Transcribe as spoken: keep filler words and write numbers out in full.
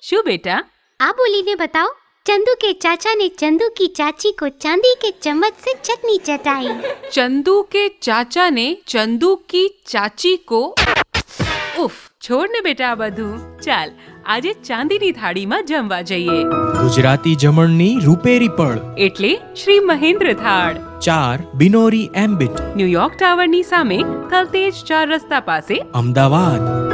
શું બેટા? આ બોલીને बताओ। चंदू के चाचा ने चंदू की चाची को चांदी के चम्मच से चटनी चटाई। चंदू के चाचा ने चंदू की चाची को ઉફ, છોડ ને બેટા આ બધું. ચાલ આજે ચાંદીની થાળીમાં જમવા જઈએ. ગુજરાતી જમણની રૂપેરી પળ એટલે શ્રી મહેન્દ્ર થાળ. ચાર બિનોરી એમ્બિટ, ન્યુયોર્ક ટાવરની સામે થલતેજ ચાર રસ્તા પાસે, અમદાવાદ.